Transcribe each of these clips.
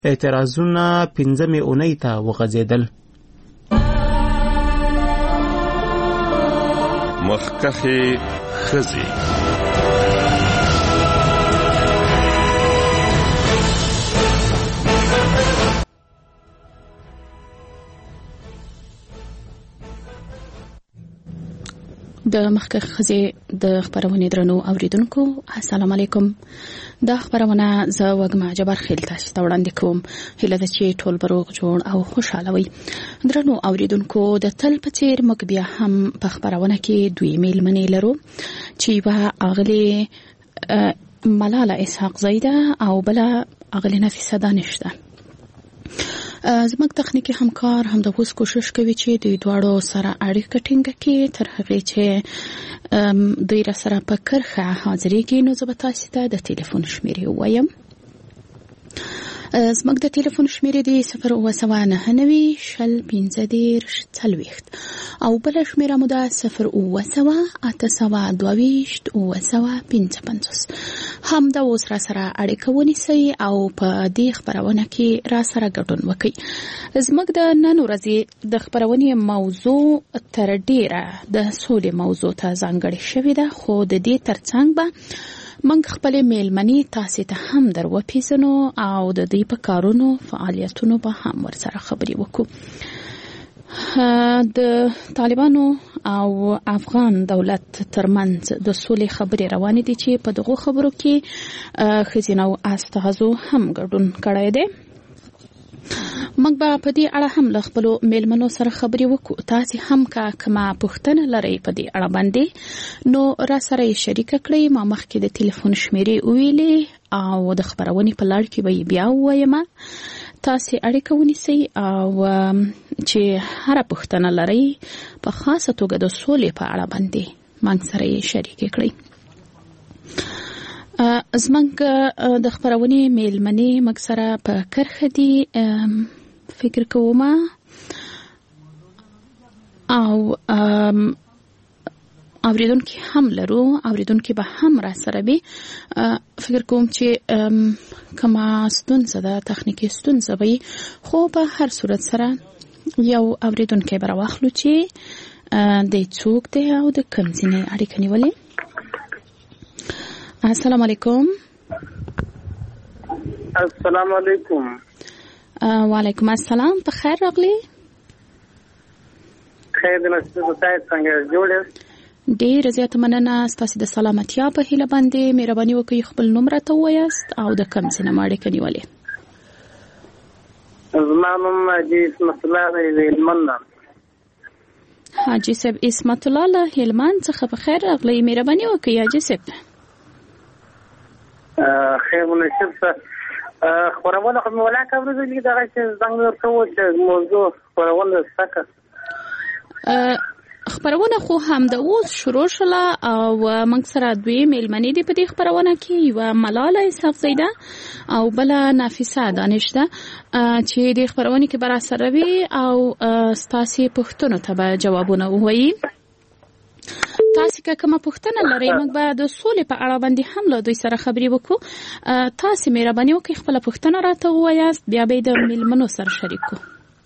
اعتراضونه 5مې اونۍ ته وغځېدل. مخکښې ښځې. د مخکښ ښځې د خبرونې درنو اوریدونکو السلام علیکم. دا خبرونه زه وګما جبر خیل تاسو ته وړاندې کوم. هیله ده چې ټول بروغ جوړ او خوشاله وي. درنو اوریدونکو د تل په څیر موږ بیا هم په خبرونه کې دوی میلمنې لرو چې به اغلی ملاله اسحاق زیده او بل اغلی نفیسه دانشته. زموږ تخنیکی همکار هم د اوس کوشش کوي چې دوی دواړو سره اړیکه ټینګه کړي تر هغه چې دوی را سره په کرخه حاضرېږي. نو زه به تاسو ته د ټلیفون شمیرې ووایم. زموږ د ټلیفون شمیرې دی 090901540 او بل شمیره مو ده 080822825. هم دا اوس را سره اړیکه ونیسئ او په دې خبرونه کې را سره ګډون وکړئ. زموږ د نن ورځې د خبرونې موضوع تر ډیره د سولې موضوع ته ځانګړې شوې ده، خو د دې ترڅنګ به موږ خپل میلمنې تاسو ته هم درو پیژنو او د دې په کارونو فعالیتونو به هم ورسره خبرې وکړو. د طالبانو او افغان دولت ترمنځ د سولې خبرې روانې دي چې په دغه خبرو کې خزینه او استازو هم ګډون کړی دی. موږ به په دې اړه هم له خپل میلمنو سره خبرې وکړو. تاسو هم کومه پوښتنه لرئ په دې اړه باندې نو را سره شریک کړئ. ما مخکې د ټلیفون شمیرې ویلې او د خبرونې په لړ کې به بیا وایم. تاسو اړیکه ونیسئ او چې هر پوښتنه لرئ په خاصه توګه د سولې په اړه باندې موږ سره شریک کړئ. زمونږ د خبرونې میلمنې موږ سره په کرخه دي فکر کوم او اوریدونکو هم لرو. اوریدونکو به هم را سره وي. فکر کوم چې کما ستونزه ده تخنیکی ستونزه وي، خو په هر صورت سره یو اوریدونکو به راوخلو چې د څوک دی او د کوم ځای اړیکه نیولې. السلام علیکم. السلام علیکم. وعلیکم السلام. په خیر راغلی. خیر دې نشته. تاسو څنګه جوړ یاست؟ ډیر زیات مننه. تاسو د سلامتیا په هیله باندې مهرباني وکړئ خپل نوم راته ووایاست او د کوم ځای نه اړیکه نیولې. زما نوم حاجی اسمت الله دی د هلمند. حاجی صاحب اسمت الله له هلمند څخه په خیر راغلی. مهرباني وکړئ حاجی صاحب. خیر مناسب خبرونه خو مولا کوي چې دا چې څنګه ورکو چې موضوع خبرونه سکه خبرونه خو هم د اوس شروع شله او موږ سره دوی میلمنې دي په دې خبرونه کې. یو ملاله اسحاق زیده او بل نفیسه دانشته چې د خبرونه کې برا سره وي او ستاسو پوښتنو ته به جوابونه ووایي. تاسو کومه پوښتنه لرئ موږ به د سولې په اړه باندې هم له دوی سره خبرې وکړو. تاسو مهرباني وکړئ خپل پوښتنه راته ووایاست بیا به د میلمنو سره شریک کو.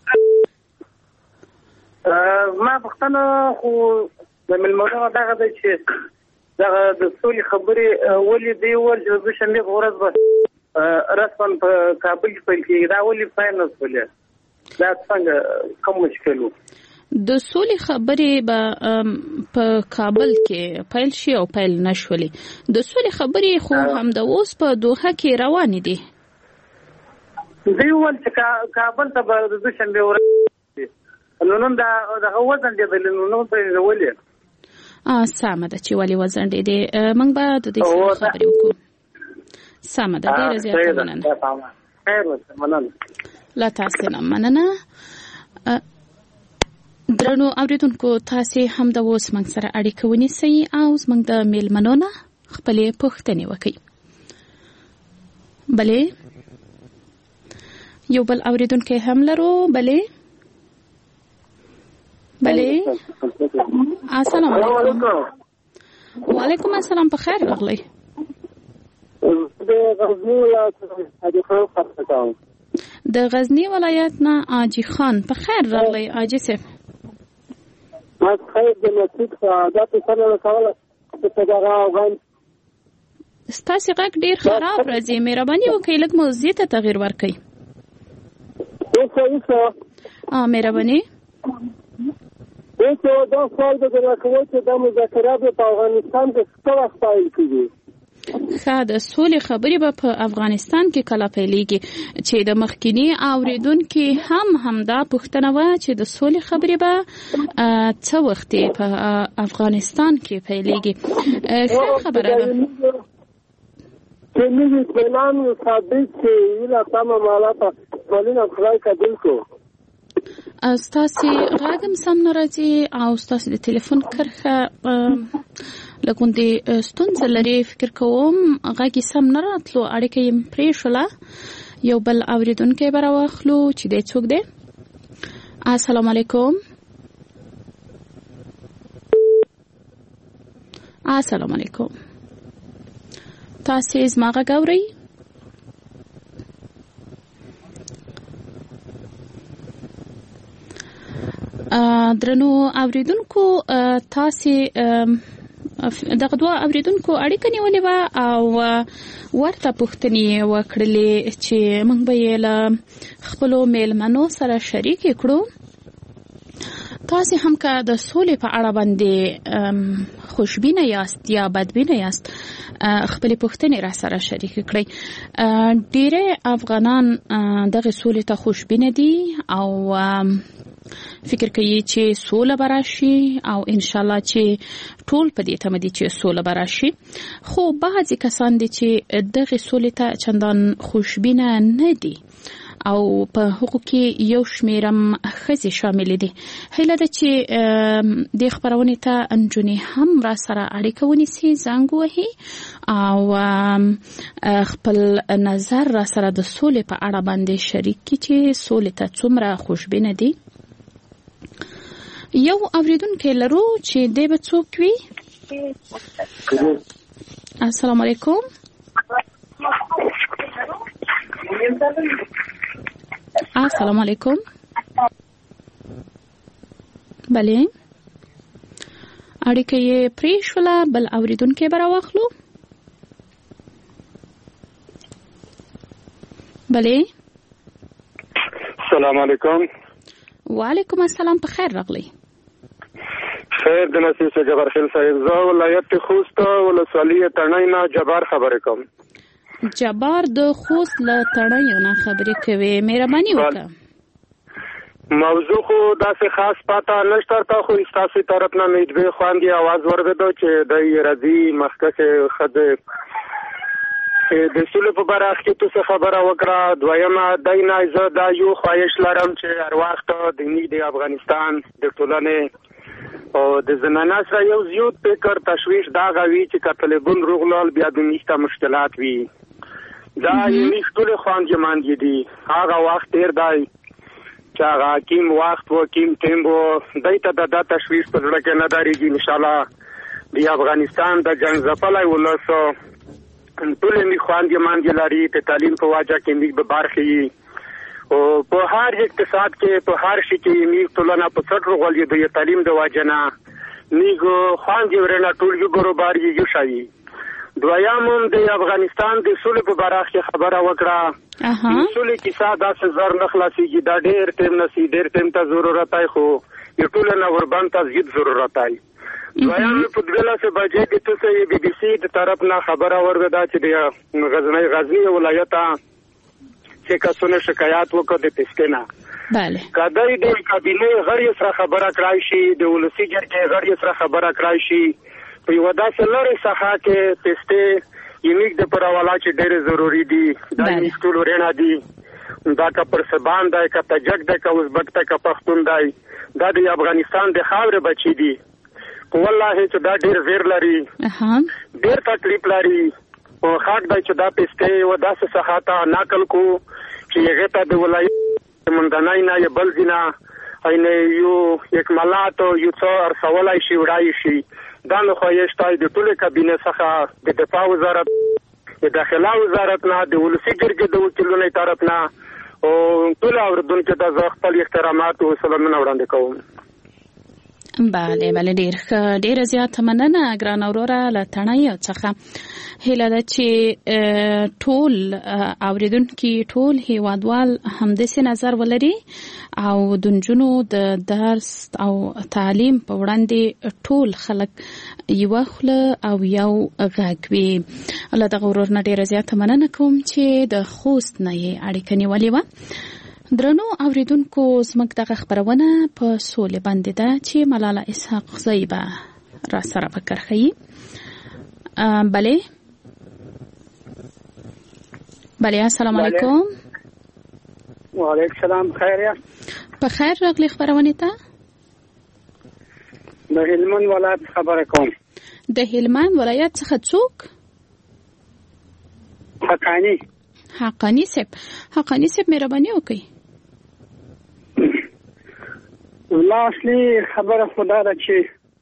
ما پوښتنه خو د میلمنو دغه د چې دغه د سولې خبرې ولې دی ول چې د شنبه ورځ به رسمن په کابل کې پیل کېږي دا ولې فاینل ولې دا څنګه کوم مشکل وو؟ د سولې خبرې به په کابل کې پیل شي او پیل نشولې. د سولې خبرې خو هم د اوس په دوحه کې روانې دي. دی ول چې کابل ته به د شنبه ورځ نو دا وزن دی نو په ولې سمه ده چې ولې وزن دی موږ به د دې خبرې وکړو. سمه ده. ډېر زیات مننه. خیر مننه. لا تاسو نه مننه. درنو اوریدونکو تاسو هم د اوس موږ سره اړیکه ونیسئ او موږ د میلمنو نه خپلې پوښتنې وکړئ. بلې یو بل اوریدونکو هم لرو. بلې السلام علیکم. وعلیکم السلام. په خیر راغلی. د غزنی ولایت نه حاجی خان. په خیر راغلی حاجی صاحب. ما خیر د مسجد دا په سره کوله چې دا غوښن ستاسو غږ ډیر خراب راځي. مهرباني وکړئ لږ موضوع ته تغیر ورکړئ. مهرباني. دا سوال د راکوي چې د مذاکرات په افغانستان کې څه وخت پیل کیږي؟ د سولې خبرې به په افغانستان کې کله پیلېږي چې د مخکینی اوریدونکو همدا پوښتنه وه چې د سولې خبرې به څه وخت په افغانستان کې پیلېږي. ښه خبره ده. چې موږ اطمینان ثابت چې ویلا تمام حالات ټولنه خدای قبول کو. ستاسو غږ هم سم نه راځي او ستاسو د ټلیفون کرښه لکوندې ستونزه لري. فکر کوم غږ سم نه راتلو. اړیکه یې پرېښوله. یو بل اوریدونکی به راواخلو چې دی څوک دی. السلام علیکم. السلام علیکم. تاسو زما غږ اورئ؟ درنو اوریدونکو تاسو دغه دوه اوریدونکو اړیکه نیولې وه او ورته پوښتنې وکړلې چې موږ به یې له خپلو میلمنو سره شریکې کړو. تاسو هم که د سولې په اړه باندې خوشبینه یاست یا بدبینه یاست خپلې پوښتنې را سره شریک کړئ. ډېری افغانان دغه سولې ته خوشبینه دي او فکر کوي چې سوله به راشي او انشاءالله چې ټول په دې تمه دي چې سوله به راشي. خو بعضې کسان دي چې دغه سولې ته چندان خوشبینه نه دي او په هغو کې یو شمیرم ښځې شاملې دي. هیله ده چې دې خپرونې ته نجونې هم را سره اړیکه ونیسي، زنګ ووهي او خپل نظر را سره د سولې په اړه باندې شریک کړي چې سولې ته څومره خوشبینه دي. یو اوریدونکی لرو چې دی به څوک وي. السلام علیکم. السلام علیکم. بله اړیکه یې پرېښوله. بل اوریدونکی به راواخلو. بله. السلام علیکم. وعلیکم السلام. په خیر راغلی. خیر د نصیب سے جبار خیل صاحب. زه ولایت خوست ولسوالۍ تڼۍ نه جبار خبرې کوم. جبار د خوست له تڼیو نه خبرې کوي. مهرباني وکړه. موضوع خو داسې خاص پاته نشته تا خو ستاسو طرف نه میدوي خواندي आवाज ورغدو چې د راځي مخکې خده د سولې په برخه کې تاسو خبره وکړه. دویمه دینه زه دا یو خواهش لرم چې هر وخت د افغانستان د ټولنې او د زنانه سره یو زیات فکر تشویش دا غوي چې کتلبون روغلال بیا د میشته مشکلات وي. دا یې ټول خوان جمان دي. هغه وخت تیر دی چې هغه کیم وخت و کیم ټیم و دایته د تشویش په لړ کې نه داريږي. ان شاء الله د افغانستان د جنگ ځپلای ولسو ټول می خوان جمان دي لري په تعلیم په واجه کې می به برخي او په هر اقتصاد کې په هر شي کې می ټولنه په څټ روغلي د تعلیم د واجنه نیګو خوان دی ورنه ټول یو ګروبار یو شي. دویام د افغانستان د سولې په برخه کې خبره وکړه. د سولې کیسه داسې زر نه خلاصيږي. دا ډېر ټیم نسی ډېر ټیم ته ضرورت دی خو یو ټول نه وربان ته زیات ضرورت دی. دویام په دغه څه بجې د تاسو بي بي سي د طرف نه خبره ورغدا چې د غزنی ولایت چې کسونه شکایت وکړ د تسکینا. بله. کدی د کابینه غړي سره خبره کړای شي د ولسی جرګې غړي سره خبره کړای شي په یو داسې لړۍ څخه کې تسته یمیک د پرواله چې ډېر ضروری دي. دا یې ټول ورنه دي. دا کا پر سبان دا کا تجک دا کا ازبک دا کا پښتون دا د افغانستان د خاور بچی دي. والله چې دا ډېر زیر لري. ډېر تکلیف لري. او خاک دا چې دا پسته و داسې څخه تا نقل کو چې هغه ته د ولایت مندنای نه بل دینا اینه یو یک ملات او یو څو ارسولای شي وړای شي. دا نو خوښتای د ټول کابینه څخه د دفاع وزارت د داخله وزارت نه د ولسی جرګې د وکیلونو طرف نه او ټول اوریدونکو ته زه خپل احترامات او سلامونه وړاندې کوم. بله ډیر زیات مننه ګران اوروره لټنای څخه هله ده چې ټول اوریدونکو ټول هیوادوال همداسې نظر ولري او د نجونو د درس او تعلیم په وړاندې ټول خلک یو خله او یو غږ وي. الله دغه ورور نه ډیر زیات مننه کوم چې د خوست نه اړیکه نیولې و. درنو اوریدونکو زموږ دغه خبرونه په سولې باندې ده چې ملاله اسحاق زیبه را سره فکر خي. بله السلام علیکم. وعلیکم السلام. خیر یا په خیر راغلی خبرونه ته. د هلمند ولایت خبره کوم. د هلمند ولایت څخه څوک؟ حقانی صاحب مهرباني وکړئ. اصلي خبره خدا ده چې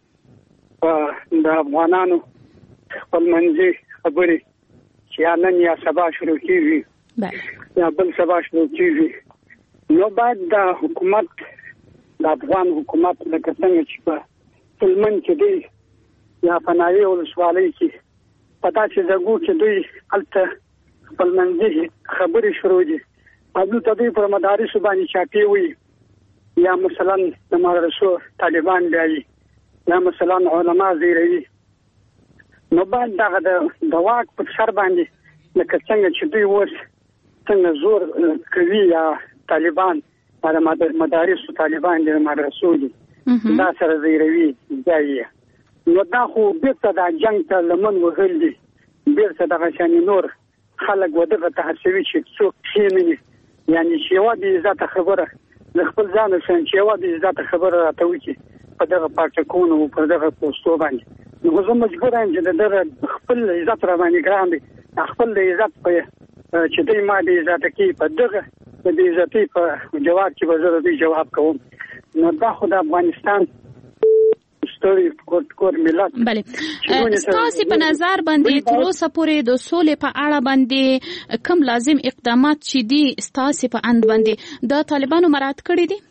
د افغانانو خپل منځي خبرې چې نن یا سبا شروع کیږي یا بل سبا شروع کیږي نو باید د حکومت د افغان حکومت لکه څنګه چې په هلمند کې دی یا په ناوې ولسوالۍ کې په داسې ځایو کې دوی هلته خپل منځي خبرې شروع دي او دلته دوی پر مدارسو باندې چاپی وي یا مثلا د مدرسو طالبان دی یا مثلا علما زیروي نو باید دغه د واک په سر باندې لکه څنګه چې دوی اوس څنګه زور کوي یا طالبان د مدارسو طالبان د مدرسو دي دا سره زیروي ځای نو دا خو بیرته د جنگ ته لمن وهل دي بیرته دغه شان نور خلک ودغه تحسوي چې څوک کینی یعنی چې یو د عزت خبره د خپل ځان سره چې یو د عزت خبره راټوي چې په دغه پارچکونو په دغه پوسټو باندې نو زه مجبور یم چې د خپل عزت را باندې ګرام دي خپل د عزت په چې دوی ما د عزت کې په دغه د عزت په جواب کې به زه د جواب کوم نو دا خو د افغانستان ستوري کور ملت. بله ستاسو په نظر باندې تر اوسه پورې د سولې په اړه باندې کوم لازم اقدامات چې دي ستاسو په اند باندې د طالبانو مراعات کړی دي؟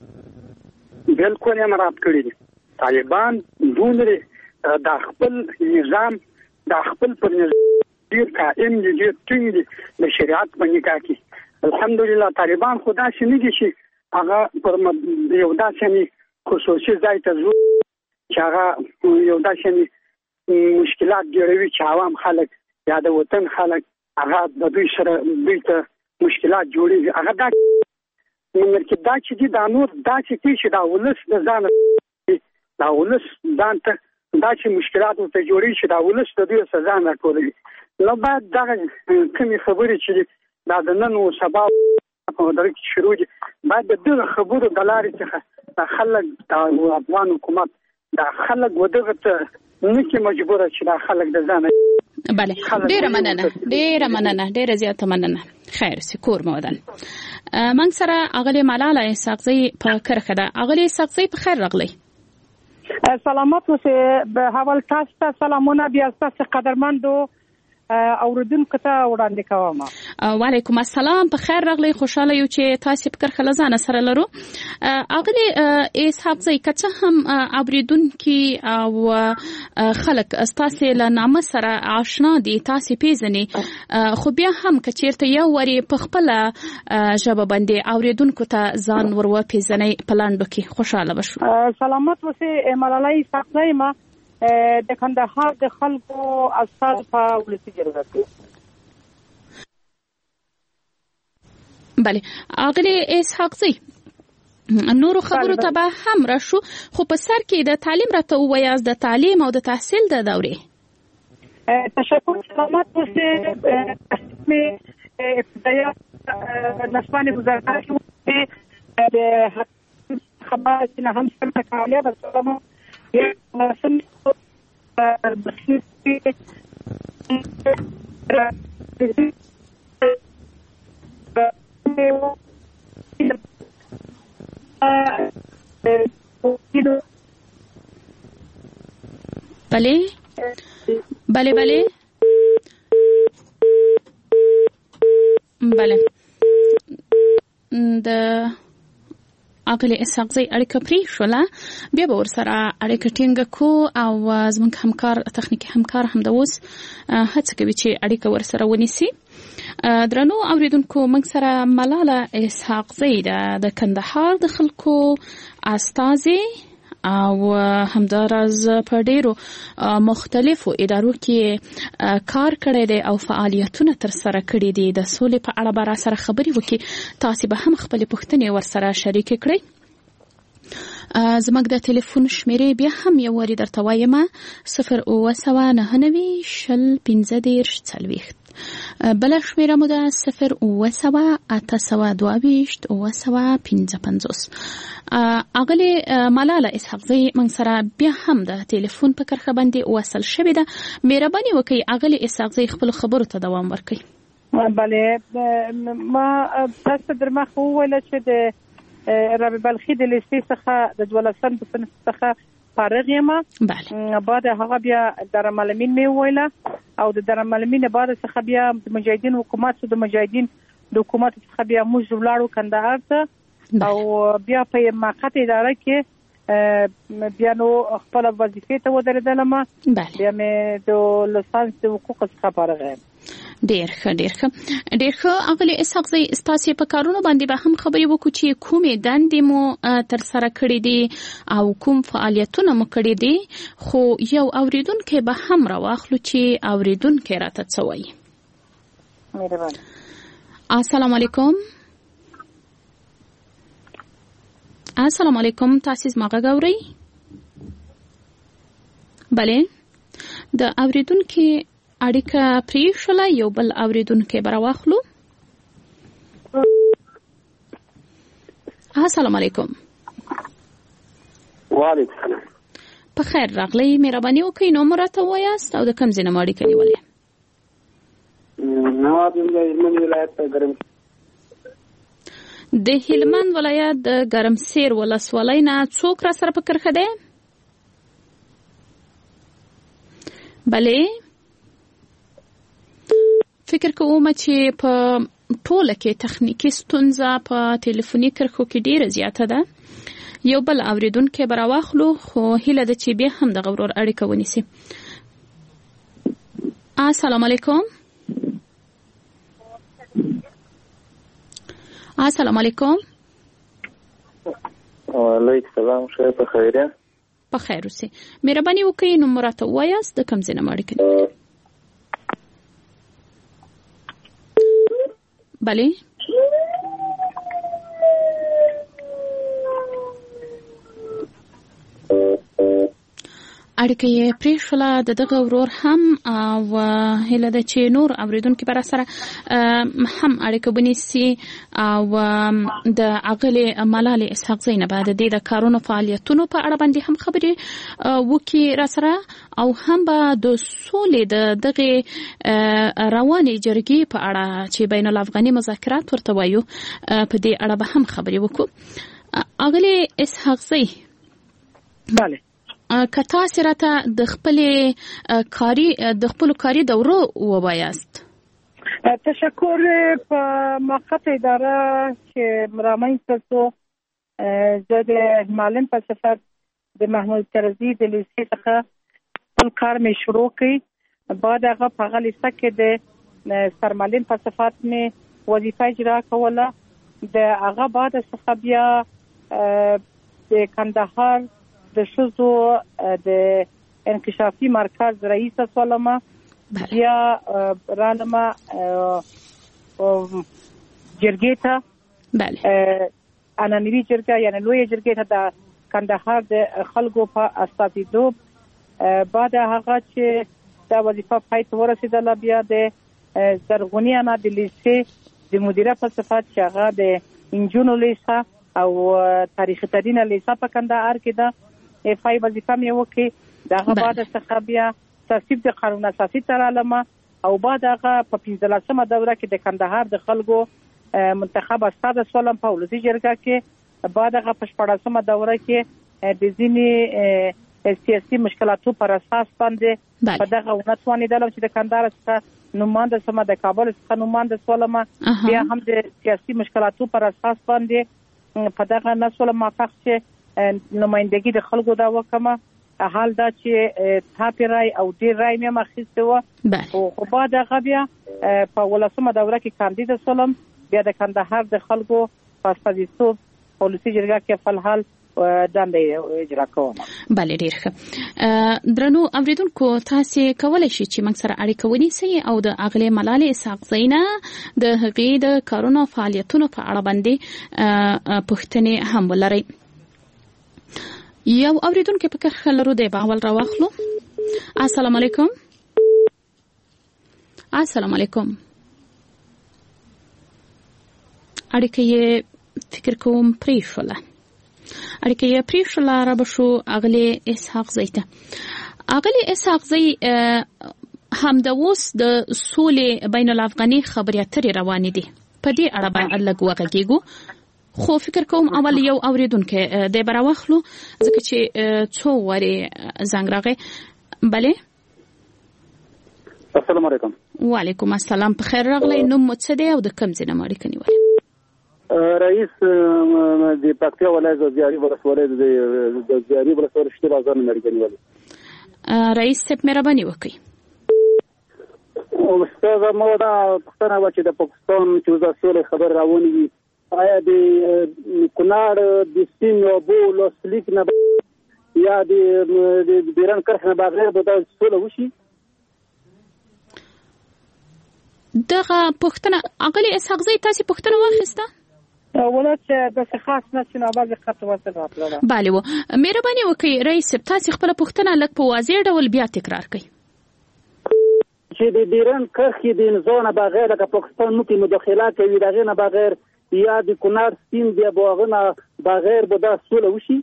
بالکل یې مراعات کړی دي. طالبان دونه د خپل نظام د خپل پر ډیر قائم دي ډیر ټینګ دي د شریعت باندې کاږي. الحمدلله طالبان خدا شي نه دي چې هغه پر یو داسې خصوصي ځای ته ځو چې هغه یو داسې مشکلات جوړوي چې عوام خلک یا د وطن خلک هغه د دوی سره دوی ته مشکلات جوړوي. هغه دا چې دي دا نور داسې چې دا ولس د ځان دا ولس ځان ته دا چې مشکلات ورته جوړوي چې دا ولس د دوی سزا نه ټولوي. نو باید دغه کومې خبرې چې دا د نن او سبا په دغه کې شروع دي باید د دغه خبرو د لارې څخه د خلک د افغان حکومت د خلک ودغه ته نکي مجبوره چې د خلک د ځان. بله ډیره مننه ډیره زیاته مننه. خیر سکور مودن من سره اغلی ملاله اسحاق زی په کرخه ده. اغلی اسحاق زی په خیر راغلی. سلامات اوسه. به حوال تاسو ته سلامونه بیا تاسو قدرمندو اوردونکو ته وړاندې کوم. وعلیکم السلام. په خیر راغلی. خوشاله یو چې تاسو په کرخه لزانه سره لرو. اغلی اسحاق زی کڅه هم اوریدونکو او خلک تاسو له نامه سره آشنا دي تاسو پیژنې خو بیا هم کچیرته یو وری په خپل ژبه باندې اوریدونکو ته ځان ورو پیژنې پلاندو کې خوشاله بشو. سلامات اوسه. ملاله اسحاق زی ما د کندهار د خلکو استاد په ولسی جرګه کې. بله اغلی اسحاق زی نور خبرو ته به هم راشو خو په سر کې د تعلیم راته وایاز د تعلیم او د تحصیل د دورې. تشکر. سلامات اوسه. ابتدایي نسوانې گزارش د خبره چې هم څنګه کاله بسلامو د اغلی اسحاقزی اړیکه پرې شوله بیا به ورسره اړیکه ټینګه کو او زموږ همکار تخنیکي همکار هم د اوس هڅه کوي چې اړیکه ورسره ونیسي. درنو اوریدونکو موږ سره ملاله اسحاقزی د کندهار د خلکو استازي او همداراز په ډیرو مختلفو ادارو کې کار کړی دی او فعالیتونه تر سره کړي دي. د سولې په اړه به را سره خبرې وکړي. تاسو به هم خپل پوښتنې ورسره شریک کړئ. زموږ د ټلیفون شمیرې بیا هم یو وری درته وایم 029901540 بل شمیره مو ده 089822825. اغلی ملاله اسحاقزی من سره بیا هم د ټلیفون په کرخه باندې وصل شوې ده. مهرباني وکړئ اغلی اسحاقزی خپل خبرو ته دوام ورکړئ. بله ما تاسو درمخ وویل چې د رابع بلخي د لیستې څخه د 12 په صنف څخه فارغ یم. بله بعد هغه بیا درملمین می ویله او د درملمین بعد څخه بیا د مجاهدین حکومت د مجاهدین د حکومت څخه بیا موږ ولاړو کندهار ته او بیا په موقت اداره کې بیا نو خپل وظیفه ته ودرېدلم. بیا مې د لسانس د حقوق څخه فارغ یم. ډیر ښه اغلی اسحاقزی ستاسو په کارونو باندې به هم خبرې وکړو چې کومې دندې مو تر سره کړې دي او کوم فعالیتونه مو کړې دي. خو یو اوریدونکو به هم راواخلو چې اوریدونکو راته څه وایي. مهرباني. السلام علیکم. السلام علیکم. تاسو زما غږ اورئ؟ بله د اوریدونکو اړیکه پرې شوله. یو بل اوریدونکو به راواخلو. السلام علیکم. وعلیکم السلام. په خیر راغلی. مهرباني وکړئ نوم راته ووایاست او د کوم ځای نه مو اړیکه نیولې؟ د هلمند ولایت د ګرمسیر ولسوالۍ نه څوک را سره په کرښه دی؟ بله فکر کوم چې په ټوله کې تخنیکی ستونزه په ټلیفوني کرښو کې ډیره زیاته ده. یو بل اوریدونکو به راواخلو خو هیله ده چې بیا هم د غورور اړیکه ونیسي. السلام علیکم. السلام علیکم. وعلیکم السلام. ښه په خیر یې؟ په خیر اوسئ. مهرباني وکړئ نوم راته ووایاست د کوم ځای نه مو اړیکه نیولې؟ بله اړیکه یې پرې شوله. د دغه ورور هم او هیله ده چې نور اوریدونکو به راسره هم اړیکه ونیسي او د اغلې ملالې اسحاقزی نه به د دې د کارونو فعالیتونو په اړه باندې هم خبرې وکړي راسره او هم به د سولې د دغه روانې جرګې په اړه چې بین الافغاني مذاکرات ورته وایو په دې اړه به هم خبرې وکړو. اغلې اسحاقزی بله که تاسو راته د خپل کاري دورو ووایاست. تشکر. په موقت اداره چې رامنځته شو زه د معلم په صفت د محمود طرزي د لیسې څخه خپل کار مې شروع کړ. بعد هغه په هغه لیسه کې د سرمعلم په صفت مې وظیفه اجرا کوله. د هغه بعد څخه بیا د کندهار د شوزو د انکشافي مرکز رئیس سولم. بیا رالم جرګې ته. بله انانوي جرګه یعنی لوی جرګې ته د کندهار د خلکو په استازیتوب. بعد هغه چې دا وظیفه پای ته ورسېدله بیا د زرغونی انا د لیسې د مدیره په صفت چې هغه د انجونو لیسه او تاریخ تدین لیسه په کندهار کې ده فای وظیفه مې وکړي. دغه بعد څخه بیا تصویب د قانون اساسي تر علامه او بعد هغه په 15مه دوره کې د کندهار د خلکو منتخب استاد سولم په ولسی جرګه کې. بعد هغه په 14مه دوره کې د ځینې سیاسي مشکلاتو پر اساس باندې په دغه ونتوانې دلم چې د کندهار څخه نوماند سم د کابل څخه نوماند سولم بیا هم د سیاسي مشکلاتو پر اساس باندې په دغه نسل موافق چې نمائندګي د خلکو دا وکمه حال دا چې تاپی رای او ډیر رای مې مخېسته و او خو بعد هغه بیا په 18مه دوره کې کاندید سولم بیا د کندهار د خلکو په استازیتوب پالیسي جرګه کې په حال دندې اجرا کوم. بله ډیر ښه. درنو اوریدونکو تاسو کولای شئ چې موږ سره اړیکه ونیسئ او د اغلې ملالۍ اسحاق زینه د هغې د کارونو فعالیتونو په اړه باندې پوښتنې هم ولرئ. یو اوریدونکو په کار لرو دی باول راوخلو. السلام علیکم. السلام علیکم. اړیکه یې فکر کوم پریښوله. اړیکه یې پریښوله را بشو اغلې اسحاق زیته. اغلې اسحاق زی هم د اوس د سولې بین الافغاني خبرې اترې روانې دي. په دې اړه به لږ وغږیږو. خو فکر کوم اول یو اوریدونکو د براوخلو ځکه چې څو وری زنګ راغی. بله. السلام علیکم. وعلیکم السلام. په خیر راغلی. نوم مو څه دی او د کوم ځای نه اړیکه نیولې؟ رئیس د پکتیا ولایت د زیاري ولسوالۍ د زیاري ولسوالۍ شته بازار نه اړیکه نیولې. رئیس صاحب مهرباني وکړئ. استاد مو دا پښتنه و چې د پاکستان چې د سولې خبر راوونی وي آیا د کونړ د سیند او بول سلیک نه یا د بیران کرخ نه بغیر به د سولې وشي؟ دغه پښتنه اغلی اسحاق زی تاسو پښتنه واخیسته؟ ولات د خاص نه چې نابغه خط ورته راپلاله. bale و مهرباني وکړئ رئیس تاسو خپل پښتنه لک په واضح ډول بیا تکرار کړئ. چې د بیران کرخ د نزونه بغیر د پاکستان مو کې مداخله کوي دغه نه بغیر یا د کونړ سیند بیا بوغنه بغیر به دا سوله وشي؟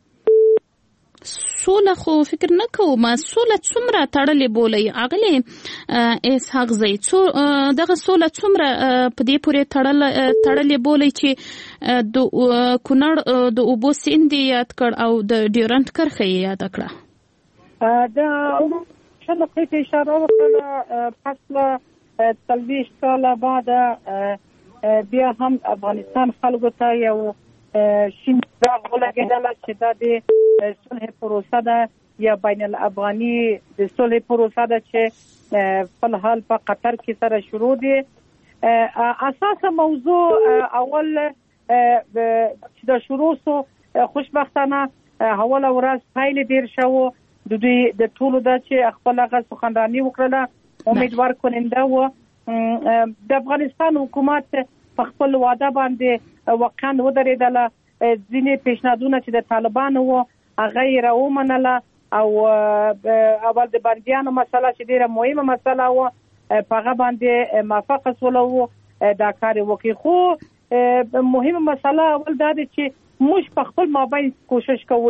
سوله خو فکر نه کوم. سوله څومره تړلې بولې اغلی اسحاق زی دغه سوله څومره په دې پورې تړلې بولې چې د کونړ د اوبو سیند یاد کړ او د ډیورنټ کرښه یاد کړه. د شنو کې اشاره وکړه پس 30 کال بعد بیا هم افغانستان خلکو ته یو شین داغ ولګېدل چې دا د صلح پروسه ده یا بین الافغاني د صلح پروسه ده چې په حال په قطر کې سره شروع دي. اساسا موضوع اول چې دا شروع سو خوشبختانه حواله ورځ فایل ډیر شو د دوی د ټولو د چې خپل هغه سخنرانی وکړه امیدوار کننده و. د افغانستان حکومت په خپل وعده باندې واقعا ودرېدله. ځینې پیشنهادونه چې د طالبانو و هغه یې راومنله او اول د بندیانو مسله چې ډیره مهمه مسله و په هغه باندې موافقه سوله و دا کار وکړي. خو مهمه مسله اول دا ده چې موږ په خپل مابین کوشش کوو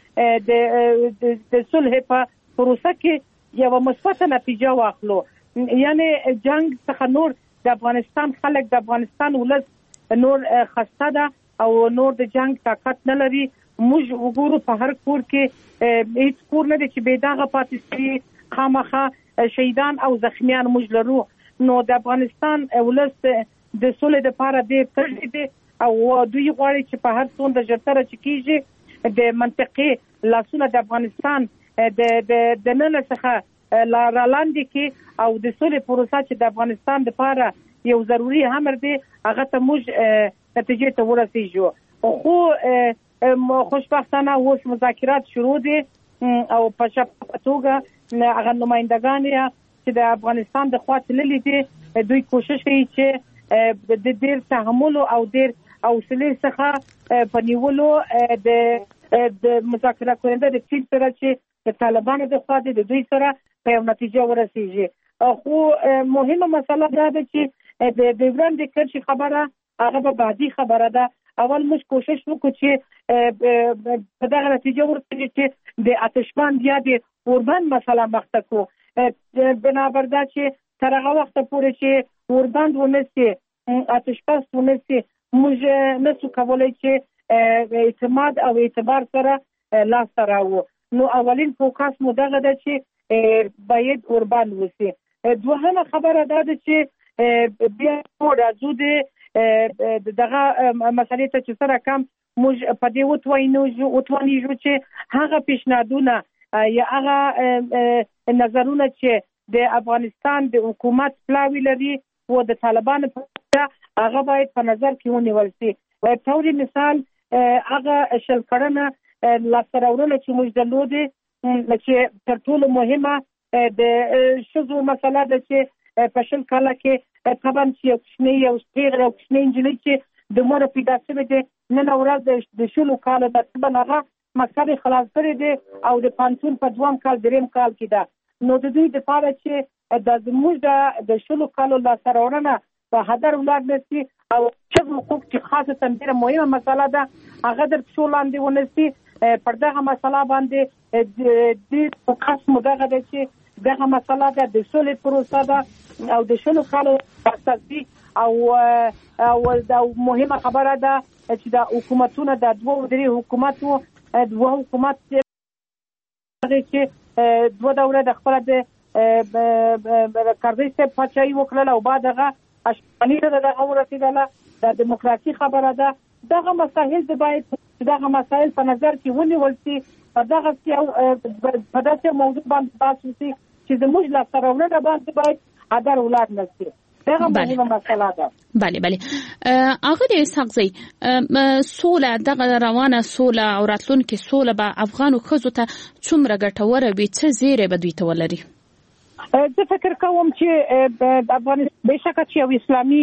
چې د صلح په پروسه کې یو مثبت نتیجه واخلو. یعنی جنگ څخه نور د افغانستان خلک د افغانستان ولس نور خسته ده او نور د جنگ طاقت نه لري. موږ وګورو په هر کور کې هیڅ کور نه دی چې بې داغه پاتې شي. خامخا شهیدان او زخمیان موږ لرو. نو د افغانستان ولس د سولې لپاره ډېر تږي دي او دوی غواړي چې په هر څومره ژر چې کېږي د منطقې لاسونه د افغانستان د نن څخه لاندې کې او د سولې پروسه چې د افغانستان لپاره یو ضروري امر دی هغه ته موږ نتیجې ته ورسېږو. خو خوشبختانه اوس مذاکرات شروع دي او په شفافه توګه هغه نمائندګان چې د افغانستان د خوا تللي دي دوی کوشش کوي چې د ډېر تحمل او ډېر حوصلې څخه په نیولو د مذاکره کوونکو د ټیم سره چې د طالبانو د خوا د دوی سره په یو نتیجه ورسېږي. خو مهمه مسله دا ده چې د ډیورنډ کرښې خبره هغه به بعدي خبره ده. اول موږ کوشش وکړو چې په دغه نتیجه ورسېږي چې د آتشبند یا د اوربند مسله مخته کړو. بنابر دا چې تر هغه وخته پورې چې اوربند ونه سي آتشبس ونه سي موږ نسو کولی چې اعتماد او اعتبار سره لاس راوړو. نو اولین فوکس مو دغه ده چې باید اوربند وسی. دوهمه خبره دا ده چې بیا راځو دغه مسلې ته چې سره کم موږ په دې وتوانیږو چې هغه پیشنهادونه یا هغه نظرونه چې د افغانستان د حکومت پلاوی لري و د طالبانو په هغه باید په نظر کې ونیول شي. توري مثال هغه شل کړنه لاسته راوړنه چې موږ درلودې چې تر ټولو مهمه د ښځو مسله ده چې په شل کاله کې طبعا چې یو کوچنۍ نجلۍ چې د مور پیدا شوې ده نن ورځ د شلو کالو ده طبعا هغه مکتب خلاص کړی دی او د پانتون په 2 کال 3 کال کې ده. نو د دوی لپاره چې د زموږ د شلو کالو لاسته راوړنه په هدر ولاد نشي او چې حقوق چې خاصه ډېره مهمه مسله ده هغه در څو لاندې ونسي پر دغه مسله باندې د قسم دغه ده چې دغه مسله ده د سولې پروسه ده او د شلو کالو اساسي او د مهمه خبره ده چې د حکومتونو د 2-3 حکومتو دوه حکومت چې دوه دوره د خپل د کارځي څخه پچای وکړل او بعد هغه اشپانی ته دغه ورسېدله د دیموکراسي خبره ده. دغه مسایل د باید دغه مسایل په نظر کې ونیول شي په دغه په داسې موضوع باندې بحث وشي چې زموږ لاسته راوړنه باندې باید ادر ولاد نشي. دغه مهمه مسله ده. بله هغه د ساغزي سوله دغه روانه سوله او راتلونکي سوله به افغانو ښځو ته څومره ګټوره وي څه زیری به دوی ته ولري؟ زه فکر کوم چې د افغانستان بهشکه چې یو اسلامي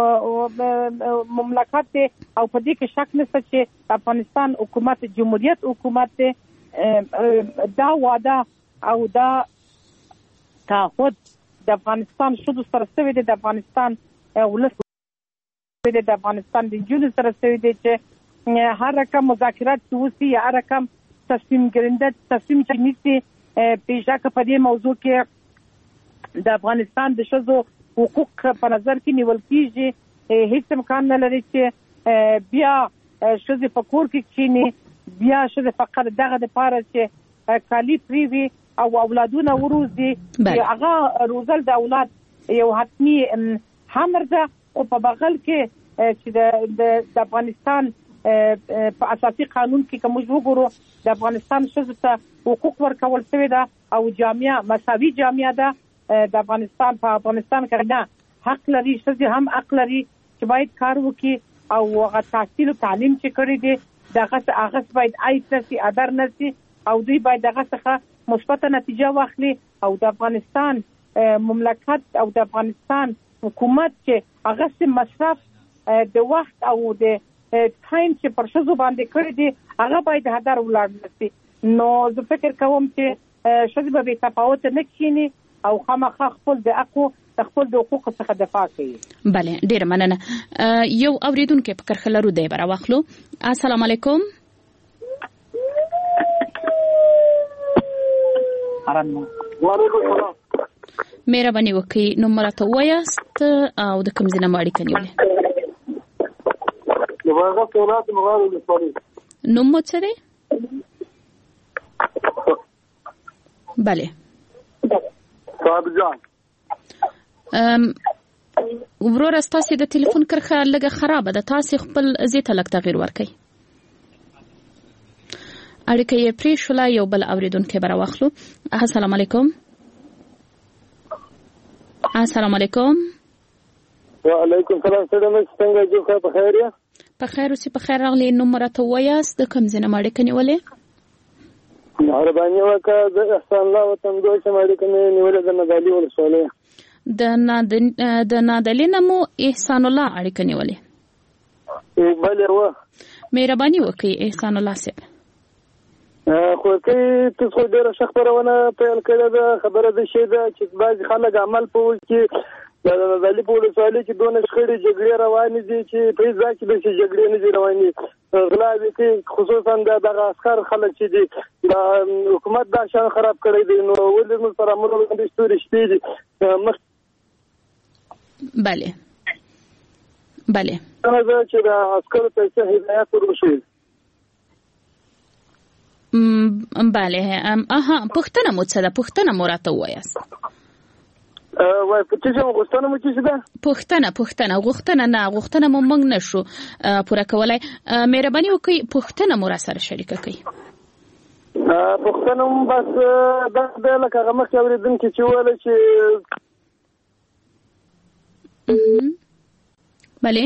مملکت دی او په دې کې شک نشته چې افغانستان حکومت جمهوریت حکومت دی. دا وعده او دا تعهد د افغانستان شودو سره شوی دی، د افغانستان ولس د افغانستان د جنو سره شوی دی چې هر رقم مذاکرات چې وشي یا هر رقم تصمیم چې نیسي بهشکه په دې موضوع کې د افغانستان د ښځو حقوق په نظر کې نیول کیږي. هیڅ امکان نه لري چې بیا ښځې په کور کې کښیني، بیا ښځې فقط دغه دپاره چې کالي پرېوي او اولادونه وروزي. هغه روزل د اولاد یو حتمي امر ده او په بغل کې چې د افغانستان په اساسي قانون کې کوم وګورو د افغانستان ښځو ته حقوق ورکول شوی ده او جامعه مساوي جامعه ده. د افغانستان په افغانستان کې نه حق لري، ښځې هم حق لري چې باید کار وکړي او هغه تحصیل او تعلیم چې کړی دی دغه هغه باید عیب نشي ادر نشي او دوی باید دغه څخه مثبت نتیجه واخلي او د افغانستان مملکت او د افغانستان حکومت چې هغه مصرف د وخت او د ټایم چې پر ښځو باندې کړی دی هغه باید هدر ولاړ نشي. نو زه فکر کوم چې ښځې به بې تفاوته نه کښیني او خامخا خپل د حقوقو څخه دفاع کوي. بله ډیره مننه. یو اوریدونکو په کرخه لرو دی برا واخلو. السلام علیکم. وعلیکم السلام. مهرباني وکړئ نو مرته وایاست او د کوم ځای نه اړیکه نیولې؟ د واغه ولایت مغار ولسوالۍ. نوم مو څه دی؟ بله صاحب جان. ورور تاسو د ټلیفون کرخه لګه خراب ده، تاسو خپل زیته لګ تغیر ورکړئ. اړیکه یې پرې شوله. یو بل اوریدونکو برا واخلو. السلام علیکم. السلام علیکم. وعلیکم السلام. څنګه جو په خیر یا؟ په خیر اوسې په خیر راغلی. نو مرته وایاست د کوم ځای نه اړیکه نیولې؟ مهرباني وکړه د احسان الله وطن دوی چې اړیکه نیولې د نادعلي ولسوالۍ. د نادعلي نه مو احسان الله اړیکه نیولې؟ بله و. مهرباني وکړئ احسان الله صاحب. خو کې تاسو ډیره ښه خبرونه پیل کړې ده. خبره د شی ده چې بعض خلک عمل په کې د نادعلي په ولسوالۍ کې دونه شخړې جګړې روانې دي چې په ځای کې د جګړې نه دي روانې. غلاوې کې خصوصا دغه عسكر خلک چې دي د حکومت دا شان خراب کړی دی. نو ولې موږ سره امر باندې ستوري شته دي. بله دا چې د عسکرو ته هدایت ورشي. بله پښتنه مو څه ده؟ پښتنه مو راته وایاست. وای په څه چې غوښتنه مو چې ده غوښتنه مو موږ نشو پوره کولای. مهرباني وکړئ پوښتنه مو را سره شریکه کړئ. پوښتنه مو بس دا لکه هغه مخکې اورېدونکي چې وویل چې بله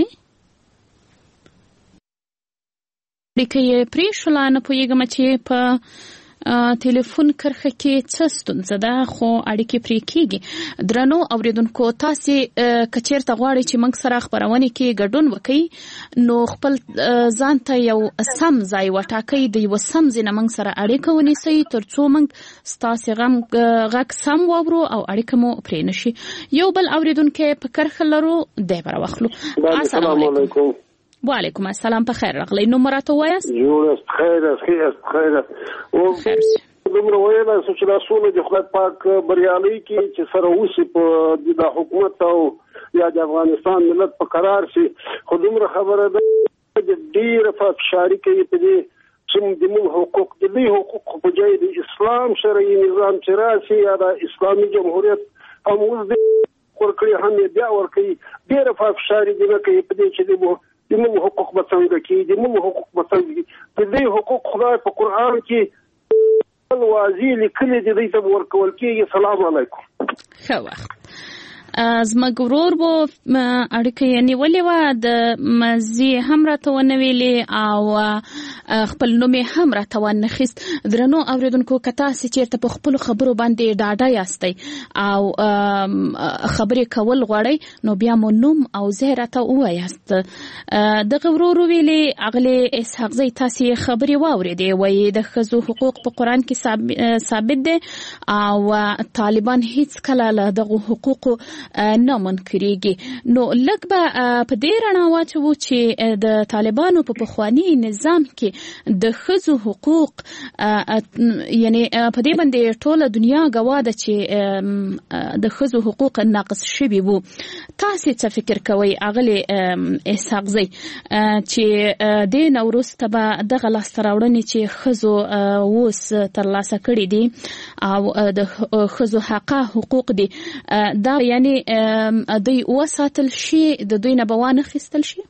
اړیکه یې پرېښوله، نه پوهېږم چې په ټلیفون کرښه کې څه ستونزه ده، خو اړیکې پرې کېږي. درنو اورېدونکو، تاسې که چېرته غواړئ چې موږ سره خپرونې کې ګډون وکړئ، نو خپل ځان ته یو سم ځای وټاکئ، د یوه سم ځای نه موږ سره اړیکه ونیسئ، تر څو موږ ستاسې غږ سم واورو او اړیکه مو پرې نشي. یو بل اورېدونکی په کرښه لرو، دی به راواخلو. السلام علیکم. وعلیکم السلام، په خیر راغلی. نوم راته ووایاست؟ جوړ خیر دومره ویلی سو چې لاسونه د خدای پاک بریالي کړي چې سره اوسي په د حکومت او یا د افغانستان ملت په قرار شي. خو دومره خبره ده چې ډېره فشاري کوي په دې چې د حقوق د دې حقوق په ځای د اسلام شرعي نظام چې راشي یا د اسلامي جمهوریت هم اوس د ورکړي هم یې بیا ورکوي. ډېره فشاري دي نه کوي په دې چې د موږ حقوق به څنګه کېږي، د موږ حقوق به څنګه کېږي. د دې حقوق خدای په قرآن کې واضح لیکلي دي، دوی ته ورکول کېږي. سلام علیکم. ښه وخت. زموږ ورور به اړیکه یې نیولې وه، د مزې هم راته ونه ویلې او خپل نوم یې هم راته ونه خیست. درنو اورېدونکو، که تاسې چېرته په خپلو خبرو باندې ډاډه یاستئ او خبرې کول غواړئ، نو بیا مو نوم او ځای راته ووایاست. دغه ورور ویلې اغلې اسحاق زی تاسې خبرې واورېدې، وایي د ښځو حقوق په قرآن کې ثابت دی او طالبان هیڅ کله له دغو حقوقو نه منکرېږي. نو لږ به په دې رڼا واچوو چې د طالبانو په پخواني نظام کې د ښځو حقوق یعنی په دې باندې ټوله دنیا ګواه ده چې د ښځو حقوق ناقص شوي وو. تاسې څه فکر کوئ اغلې اسحاق زی چې دې نه وروسته به دغه لاسته راوړنې چې ښځو اوس ترلاسه کړي دي او د ښځو حقه حقوق دي، دا یعنی دوی وساتل شي، د دوی نه به وانخیستل شي؟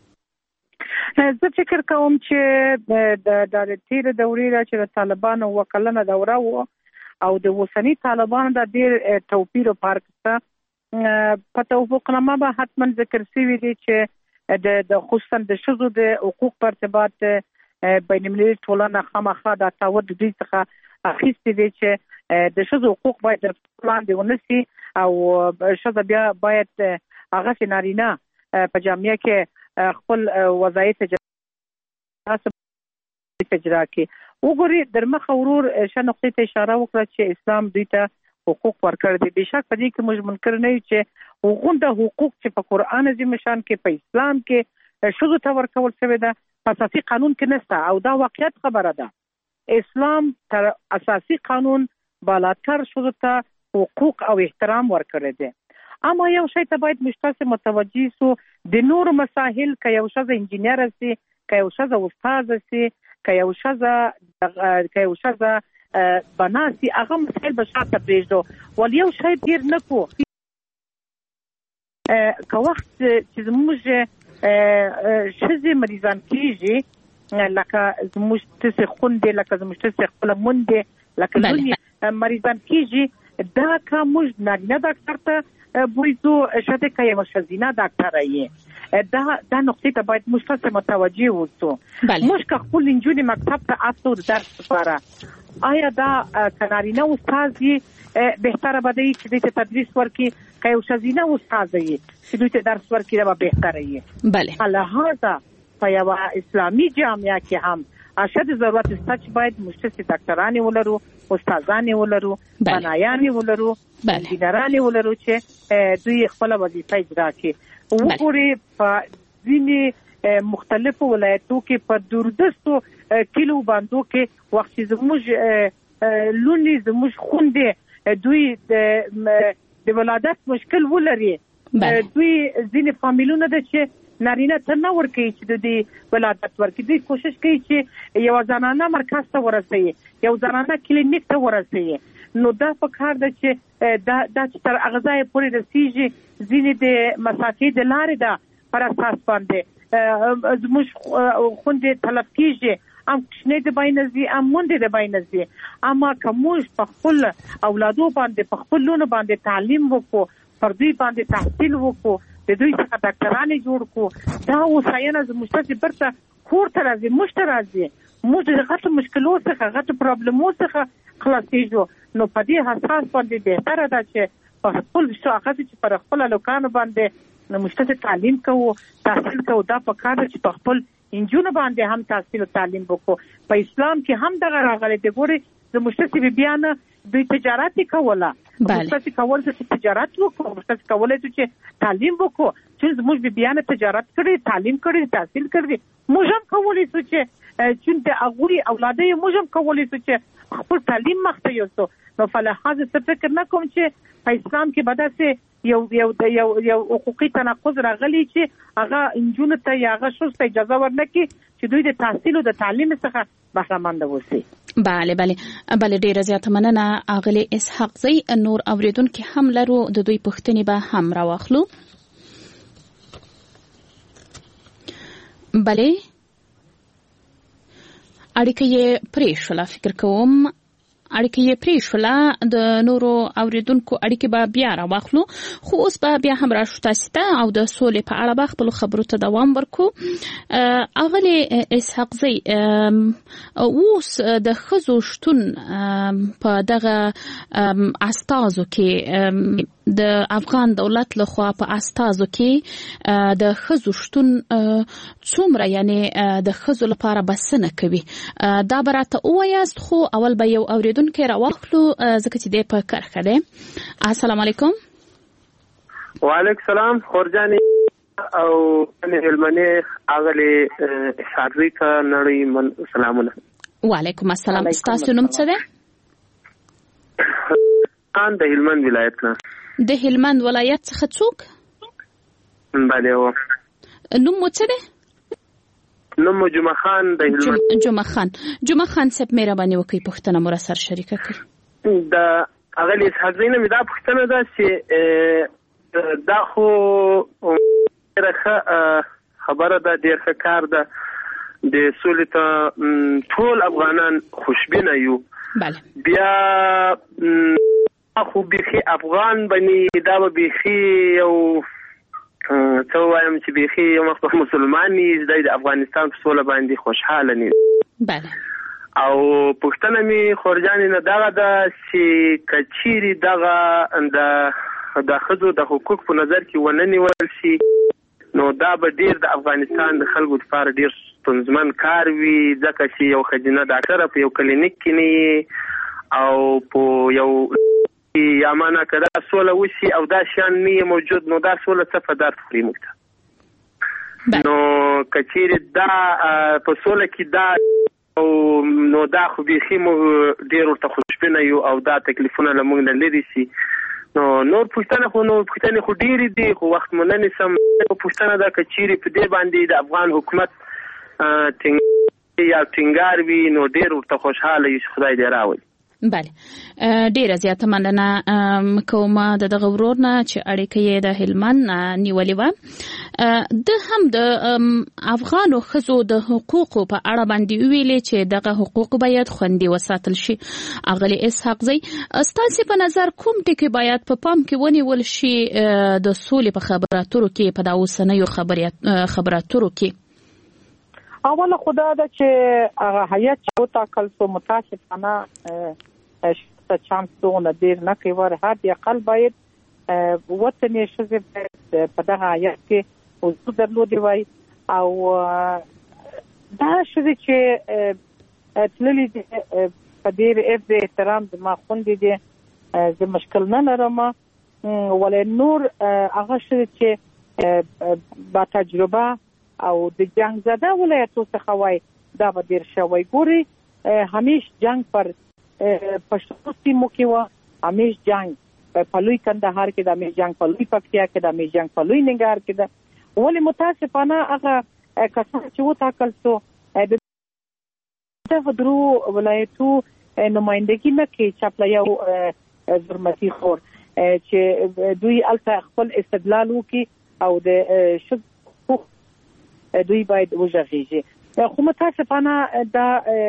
زه فکر کوم چې د تېرې دورې چې د طالبانو وکلنه دوره و او د اوسني طالبانو د ډېر توپیر او فرق شته. په توافقنامه به حتما ذکر شوي دي چې د خصوصا د ښځو د حقوق په ارتباط بین المللي ټولنه خامخا د تعهد د دوی څخه اخیستي دي چې د ښځو حقوق باید د لاندې ونسي او ښځه بیا باید هغه نارینه په جامعه کې خپل وظایف اجرا کړي. وګورئ در مخه ورور ښه نقطې ته اشاره وکړه چې اسلام دوی ته حقوق ورکړي دي. بېشک په دې کې موږ منکر نه یو چې هغومره حقوق چې په قرآن عظیم شان کې په اسلام کې ښځو ته ورکول شوی ده په اساسي قانون کې نشته، او دا واقعیت خبره ده. اسلام تر اساسي قانون بالاتر ښځو ته حقوق او احترام ورکړی دی. اما یو شی ته باید مشترک متوجه سو، د نور مسائل که یو ښځه انجینر سي، که یو ښځه استاد سي، که یو ښځه بنا سي، هغه مسائل به شاته پرېږدو. ول یو شی ډېر نه کو که وخت چې زموږ ښځې مریضان کېږي، لکه زموږ تاسې خوندې، لکه زموږ تاسې خپله مونډې، لکه لونې مریضان کېږي، دا که موږ نارینه ډاکټر ته بوځو، شاید که یوه ښځینه ډاکټره یې، دا نقطې ته باید موږ تاسې متوجه اوسو. موږ که خپل نجونې مکتب ته استو د درس لپاره، آیا دا که نارینه استاد یې بهتره به دی چې دوی ته تدریس ورکړي، که یو ښځینه استاد یې چې دوی ته درس ورکړي، دا به بهتره یې. لهذا په یوه اسلامي جامعه کې هم اشد ضرورت شته چې باید مشترک ډاکټرانې ولرو، استادانې ولرو، بنایانې ولرو، انجینرانې ولرو چې دوی خپله وظیفه اجرا کړي. وګورئ په ځینې مختلفو ولایتو کې په دوردستو کلو باندو کې وخت چې زموږ لونې، زموږ خوندې دوی د ولادت مشکل ولري، دوی ځینې فامیلونه ده چې نارینه ته نه ورکوي چې د دې ولادت ورکړي. دوی کوشش کوي چې یو زنانه مرکز ته ورسوي، یو زنانه کلینیک ته ورسوي. نو دا په کار ده چې دا چې تر اغذای پورې رسیږي. ځینې د مسافې د لارې ده پر اساس باندې زموږ خوندې تلف کیږي، ام کشنې د باینځي ام مونډې د باینځي. اما کومش په خپل اولادو باندې په خپل لونه باندې تعلیم وکړو، پر دوی باندې تحصیل وکړو، د دوی څخه ډاکټران جوړ کړو، دا وساینه زموږ ته برته کور ته راځي، موږ ته راځي، موږ د غټو مشکلو څخه غټو پرابلمو څخه خلاصېږو. نو په دې حساس باندې بهتره ده چې په خپل شاخص چې پر خپل لوکانو باندې مشته تعلیم کوو، تحصیل کوو. دا په کار چې په خپل انجونو باندې هم تحصیل او تعلیم وکړو. په اسلام کې هم دغه راغلي دی. ګوري د مشته بیان دوی تجارت کوله، مشته کول چې تجارت وکړو، مشته کولای چې تعلیم وکړو. چې زموږ بیان تجارت کړي، تعلیم کړي، تحصیل کړي. موږ هم کولای شو چې د هغوی اولاد یې موږ هم کولای شو چې خپل تعلیم مخته یوسو. نو فلحاظ څه فکر نه کوم چې په اسلام کې به داسې یو حقوقي تناقض راغلی چې هغه انجونو ته یا هغه ښځو ته اجازه ورنکړي چې دوی د تحصیل او د تعلیم څخه بهرهمنده اوسي. بله ډیره زیاته مننه اغلی اسحاق زی. نور اوریدونکو هم لرو، د دوی پوښتنې به هم راواخلو. بله اړیکه یې پرې شوله، فکر کوم اړیکه یې پرې شوله. د نورو اوریدونکو اړیکې به بیا راواخلو، خو اوس به بیا هم راشو تاسو ته او د سولې په اړه به خپلو خبرو ته دوام ورکو. اغلی اسحاق زی، اوس د ښځو شتون په دغه استازو کې د افغان دولت لخوا په استازو کې د ښځو شتون څومره، یعنی د ښځو لپاره بسنه کوي؟ دا به راته ووایاست. خو اول به یو اوریدونکی راواخلو ځکه چې دی په کرښه دی. السلام علیکم. وعلیکم السلام. خورجانې او هلمنې اغلی شاروي ته نړۍ من سلامونه. وعلیکم السلام. ستاسو نوم څه دی؟ ان د هلمند ولایت نه. د هلمند ولایت څخه څوک؟ بله و. نوم مو څه دی؟ نوم جمعه خان د هلمند. جمعه خان صاحب مهرباني وکړئ پوښتنه مو را سره شریکه کړئ. د اغلی اسحاق زی نه مې دا پوښتنه ده چې دا خو ډېره ښه خبره ده، ډېر ښه کار ده. د سولې ته ټول افغانان خوشبینه یو. بیا خو بیخي افغان بني دا به بیخي یو څه وایم چې بیخي یو مخ مسلمان دی د افغانستان په سوله باندې خوشحاله نه. او پښتنه می خورجانې نه دغه ده چې کچيري دغه د ښځو د حقوق په نظر کې ونه نیول شي، نو دا به ډیر د افغانستان د خلکو لپاره ډیر ستونزمن کار وي. ځکه چې یو ښځینه ډاکټره په یو کلینیک کې نه او په یو یا معنا کدا سوله وشي او دا شان نه موجود، نو دا سوله څه فدار خوري موږ ته. نو کچيري دا په سوله کې دا او نو دا خو بیخي موږ ډیر ورته خوشبینه یو او دا تکلیفونه له موږ نه لري شي. نور پوښتنې خو ډېرې دي، خو وخت مو نه نیسم. پوښتنه ده کچيري په دې باندې د افغان حکومت ټینګار وي نو ډیر ورته خوشحاله یو، خدای دې راولي. بله ډیره زیاته مننه کوم د دغه ورور نه چې اړیکه یې د هلمند نیولې وه. د هم د افغانو ښځو د حقوقو په اړه باندې ویلې چې دغه حقوق باید خوندي وساتل شي. اغلی اسحاق زی، ستاسو په نظر کوم ټکي باید په پام کې ونیول شي د سولې په خبراتو کې، په دا اوسنیو خبراتو کې؟ اوله خدا ده چې هغه هیئت چې وټاکل شو متاسفانه شته چانس دونه ډیر نه کوي. هر دی اقل باید وطني ښځې په دغه هیئت کې حضور درلودي وای او دا ښځې چې تللي دي په ډېر عزت احترام زما خوندې دي، زه مشکل نه لرم. ولې نور هغه ښځې چې با تجربه او د جنگ زده ولایتو څخه وای دا به ډیر شوی. ګوري همیش جنگ پر پښتو سیمو کې و، همیش جنگ په لوی کندهار کې، د همیش جنگ په لوی پکتیا کې، د همیش جنگ په لوی ننګرهار کې ده. ولې متاسفانه هغه کسان چې وټاکل شو د درو ولایتو نمائندګي نه کوي چې په یو ظلمتي خور چې دوی الته خپل استدلال وکړي او د شذ دوی باید وژغېږي خو متاسفانه دا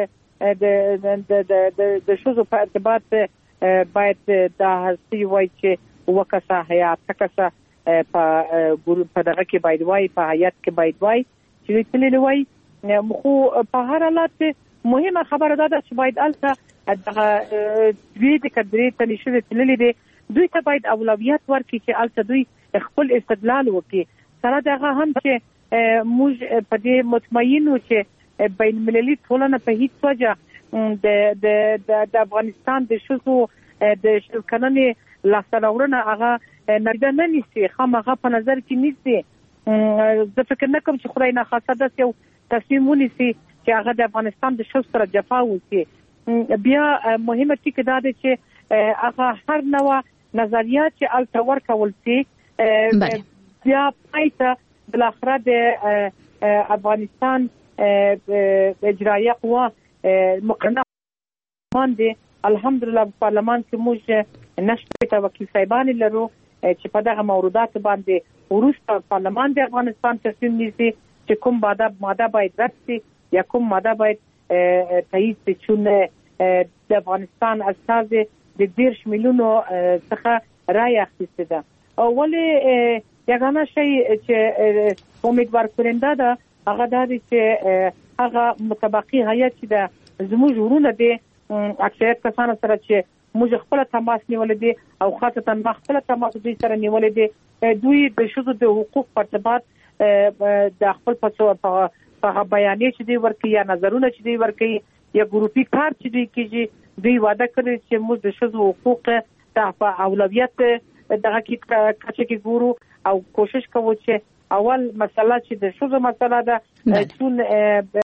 د شذو په ارتباط باید دا هستی وای چې وکاسه حیات تکاسه په دغه کې باید وای په حیات کې باید وای چې تللی وای خو په هر حالت مهمه خبره ده چې باید الته دغه دوی د کډرې تللی شوی تللی دي دوی ته باید اولویت ورکړي چې الته دوی خپل استدلال وکړي سره دغه هم چې موږ په دې مطمئن و چې بین المللي ټولنه په هیڅ وجه د افغانستان د شذو د شلکنې لاسته هغه نه نیسي خامخا په نظر کې نیسي زه فکر نه کوم چې خدای ناخواسته داسې یو تصمیم ونیسي چې هغه د افغانستان د شذ سره جفا وکړي بیا مهمه ټکي دا ده چې هغه هر نوع نظریات چې الته ورکول شي بیا پایته بالاخره د افغانستان اجرایه قوا مقننه باندې الحمدلله په پارلمان کې موږ نشته وکیل صاحبان لرو چې په دغه موضوعات باندې وروسته پارلمان د افغانستان تصمیم نیسي چې کوم ماده باید رد شي یا کوم ماده باید تایید شي چې د افغانستان استازي د 10 میلیونو څخه رای اخیسته ده او ولې یګانه شی چې امیدوار کړنده ده هغه د چې هغه متبقي هیئت چې د زموږ ورونه دي اکثریت کسانو سره چې موږ خپل تماس نیولې دي او خاصه خپل تماس دوی سره نیولې دي دوی د شذو د حقوق په ارتباط د خپل په بیانیه چې دوی ورکړي یا نظرونه چې دوی ورکړي یا ګروپي کار چې دوی کوي دوی وعده کړی چې موږ د شذو حقوق ته اولویت دغه کې چې ګورو او کوشش کوو چې اول مسله چې د شذو مسله ده چون